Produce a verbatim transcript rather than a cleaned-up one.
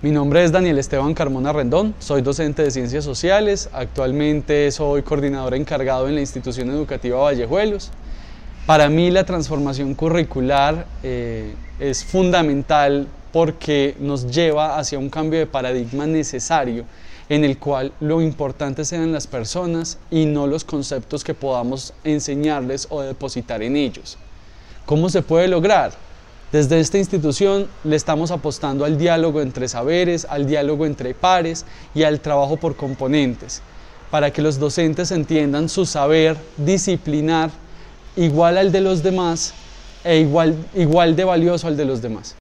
Mi nombre es Daniel Esteban Carmona Rendón, soy docente de Ciencias Sociales, actualmente soy coordinador encargado en la institución educativa Vallejuelos. Para mí la transformación curricular eh, es fundamental porque nos lleva hacia un cambio de paradigma necesario en el cual lo importante sean las personas y no los conceptos que podamos enseñarles o depositar en ellos. ¿Cómo se puede lograr? Desde esta institución le estamos apostando al diálogo entre saberes, al diálogo entre pares y al trabajo por componentes, para que los docentes entiendan su saber disciplinar igual al de los demás e igual, igual de valioso al de los demás.